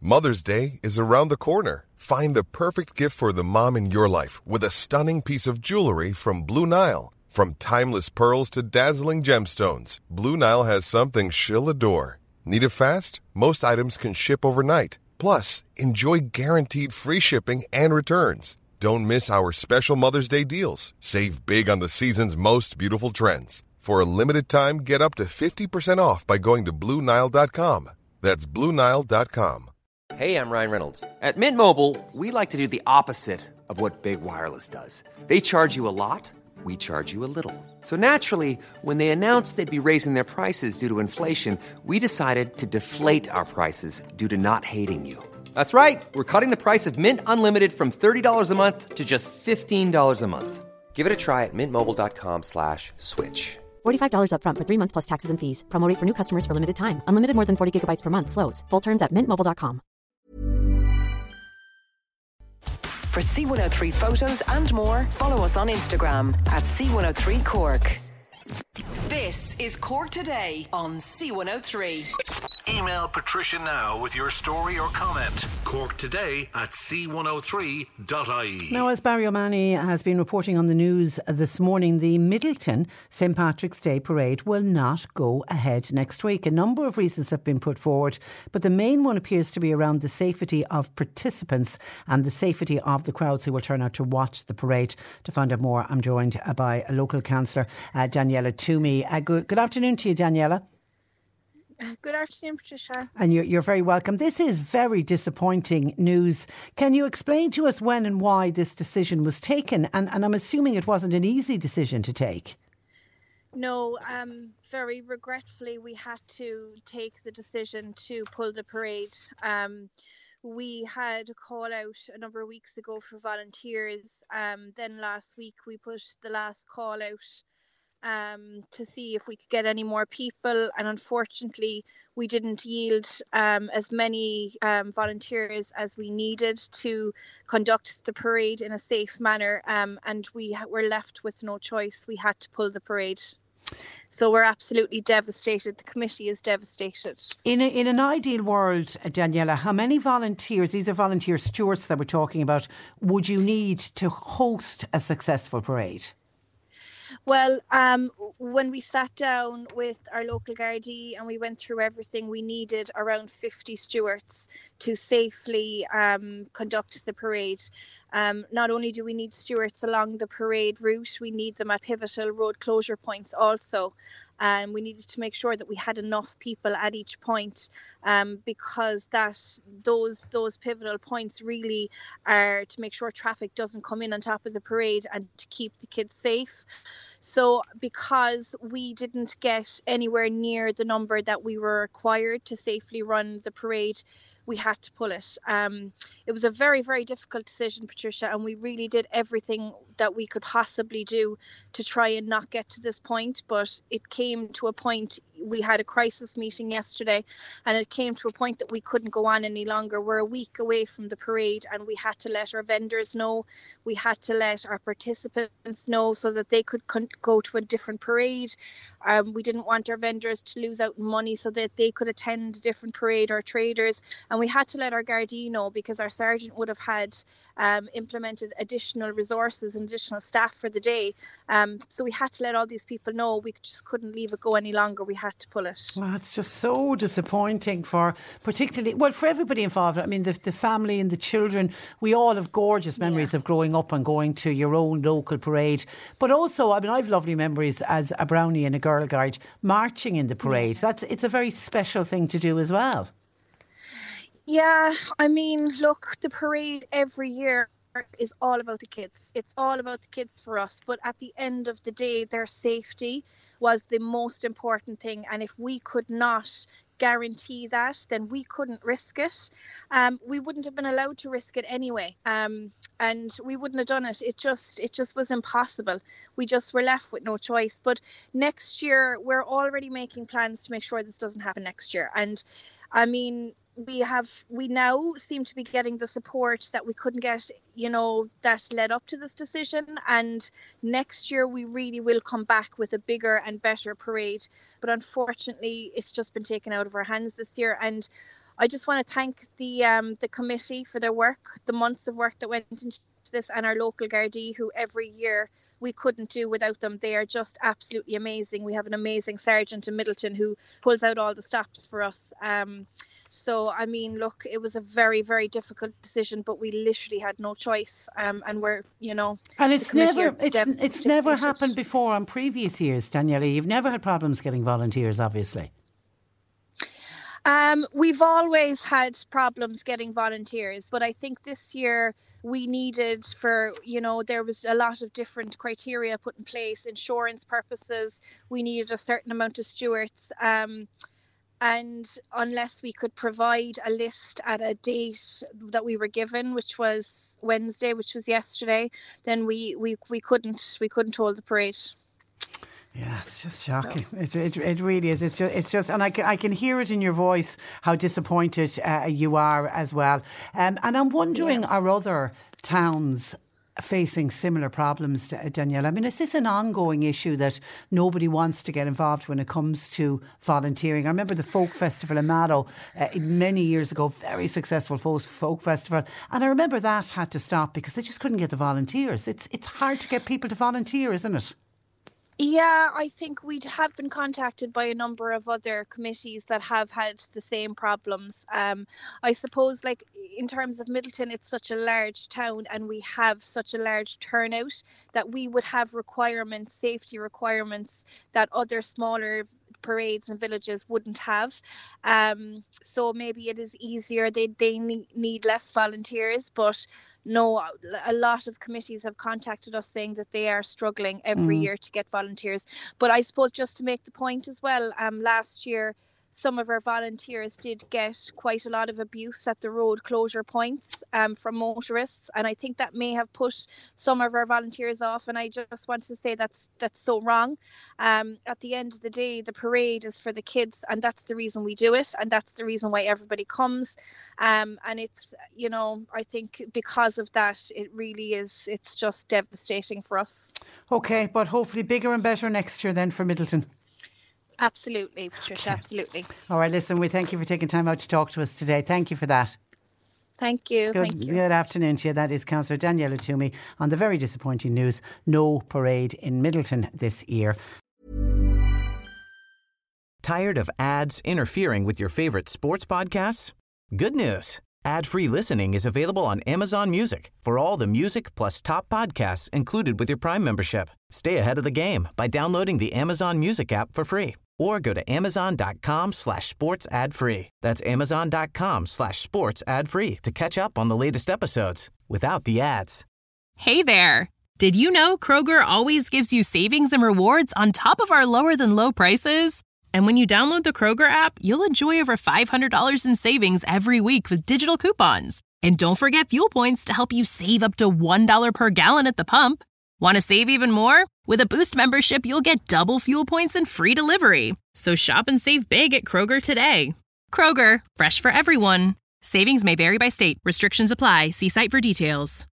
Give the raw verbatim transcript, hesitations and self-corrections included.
Mother's Day is around the corner. Find the perfect gift for the mom in your life with a stunning piece of jewelry from Blue Nile. From timeless pearls to dazzling gemstones, Blue Nile has something she'll adore. Need it fast? Most items can ship overnight. Plus, enjoy guaranteed free shipping and returns. Don't miss our special Mother's Day deals. Save big on the season's most beautiful trends. For a limited time, get up to fifty percent off by going to Blue Nile dot com. That's Blue Nile dot com. Hey, I'm Ryan Reynolds. At Mint Mobile, we like to do the opposite of what Big Wireless does. They charge you a lot, we charge you a little. So naturally, when they announced they'd be raising their prices due to inflation, we decided to deflate our prices due to not hating you. That's right. We're cutting the price of Mint Unlimited from thirty dollars a month to just fifteen dollars a month. Give it a try at mintmobile.com slash switch. forty-five dollars up front for three months plus taxes and fees. Promo rate for new customers for limited time. Unlimited more than forty gigabytes per month. Slows full terms at mint mobile dot com. For C one oh three photos and more, follow us on Instagram at C one oh three Cork. This is Cork Today on C one oh three. Email Patricia now with your story or comment. Cork Today at c one oh three dot I E. Now, as Barry O'Mahony has been reporting on the news this morning, the Middleton Saint Patrick's Day Parade will not go ahead next week. A number of reasons have been put forward, but the main one appears to be around the safety of participants and the safety of the crowds who will turn out to watch the parade. To find out more, I'm joined by a local councillor, uh, Daniela Toomey. Uh, good, good afternoon to you, Daniela. Good afternoon, Patricia. And you're, you're very welcome. This is very disappointing news. Can you explain to us when and why this decision was taken? And, and I'm assuming it wasn't an easy decision to take. No, um, very regretfully, we had to take the decision to pull the parade. Um, we had a call out a number of weeks ago for volunteers. Um, then last week we put the last call out Um, to see if we could get any more people, and unfortunately we didn't yield um, as many um, volunteers as we needed to conduct the parade in a safe manner, um, and we ha- were left with no choice. We had to pull the parade. So we're absolutely devastated. The committee is devastated. In a, in an ideal world, Daniela, how many volunteers, these are volunteer stewards that we're talking about, would you need to host a successful parade? Well, um, when we sat down with our local Gardaí and we went through everything, we needed around fifty stewards to safely um, conduct the parade. Um, not only do we need stewards along the parade route, we need them at pivotal road closure points also. And we needed to make sure that we had enough people at each point, um, because that those those pivotal points really are to make sure traffic doesn't come in on top of the parade and to keep the kids safe. So because we didn't get anywhere near the number that we were required to safely run the parade, we had to pull it. Um, it was a very, very difficult decision, Patricia, and we really did everything that we could possibly do to try and not get to this point. But it came to a point, we had a crisis meeting yesterday, and it came to a point that we couldn't go on any longer. We're a week away from the parade, and we had to let our vendors know. We had to let our participants know so that they could con- go to a different parade. Um, we didn't want our vendors to lose out on money so that they could attend a different parade, or traders. And we had to let our Gardaí know, because our sergeant would have had um, implemented additional resources and additional staff for the day. Um, so we had to let all these people know. We just couldn't leave it go any longer. We had to pull it. Well, it's just so disappointing for particularly, well, for everybody involved. I mean, the, the family and the children, we all have gorgeous memories yeah. of growing up and going to your own local parade. But also, I mean, I've lovely memories as a brownie and a girl guide marching in the parade. Yeah. That's It's a very special thing to do as well. Yeah, I mean, look, the parade every year is all about the kids. It's all about the kids for us. But at the end of the day, their safety was the most important thing. And if we could not guarantee that, then we couldn't risk it. Um, we wouldn't have been allowed to risk it anyway. Um, and we wouldn't have done it. It just, it just was impossible. We just were left with no choice. But next year, we're already making plans to make sure this doesn't happen next year. And I mean, we have, we now seem to be getting the support that we couldn't get, you know, that led up to this decision. And next year we really will come back with a bigger and better parade. But unfortunately, it's just been taken out of our hands this year. And I just want to thank the um, the committee for their work, the months of work that went into this, and our local Gardaí, who every year we couldn't do without them. They are just absolutely amazing. We have an amazing sergeant in Middleton who pulls out all the stops for us. Um, so, I mean, look, it was a very, very difficult decision, but we literally had no choice. Um, and we're, you know, and it's never, it's, it's never happened before on previous years, Daniela. You've never had problems getting volunteers, obviously. Um, we've always had problems getting volunteers, but I think this year we needed for, you know, there was a lot of different criteria put in place, insurance purposes. We needed a certain amount of stewards. Um, and unless we could provide a list at a date that we were given, which was Wednesday, which was yesterday, then we, we, we couldn't we couldn't hold the parade. Yeah, it's just shocking. No. It, it it really is. It's just, it's just, and I can I can hear it in your voice how disappointed uh, you are as well. Um, and I'm wondering, yeah. are other towns facing similar problems, Danielle? I mean, is this an ongoing issue that nobody wants to get involved when it comes to volunteering? I remember the folk festival in Mallow uh, many years ago, very successful folk, folk festival, and I remember that had to stop because they just couldn't get the volunteers. It's it's hard to get people to volunteer, isn't it? Yeah, I think we have been contacted by a number of other committees that have had the same problems. Um, I suppose, like, in terms of Middleton, it's such a large town and we have such a large turnout that we would have requirements, safety requirements that other smaller parades and villages wouldn't have. Um, so maybe it is easier. They, they need less volunteers, but no, a lot of committees have contacted us saying that they are struggling every mm. year to get volunteers. But I suppose just to make the point as well, um, last year, some of our volunteers did get quite a lot of abuse at the road closure points um, from motorists. And I think that may have put some of our volunteers off. And I just want to say that's that's so wrong. Um, at the end of the day, the parade is for the kids. And that's the reason we do it. And that's the reason why everybody comes. Um, and it's, you know, I think because of that, it really is, it's just devastating for us. OK, but hopefully bigger and better next year then for Middleton. Absolutely, Patricia, absolutely. All right, listen, we thank you for taking time out to talk to us today. Thank you for that. Thank you. Good, thank you. Good afternoon to you. That is Councillor Daniela Twomey on the very disappointing news. No parade in Middleton this year. Tired of ads interfering with your favourite sports podcasts? Good news. Ad-free listening is available on Amazon Music for all the music plus top podcasts included with your Prime membership. Stay ahead of the game by downloading the Amazon Music app for free or go to amazon.com slash sports ad free. That's amazon.com slash sports ad free to catch up on the latest episodes without the ads. Hey there. Did you know Kroger always gives you savings and rewards on top of our lower than low prices? And when you download the Kroger app, you'll enjoy over five hundred dollars in savings every week with digital coupons. And don't forget fuel points to help you save up to one dollar per gallon at the pump. Want to save even more? With a Boost membership, you'll get double fuel points and free delivery. So shop and save big at Kroger today. Kroger, fresh for everyone. Savings may vary by state. Restrictions apply. See site for details.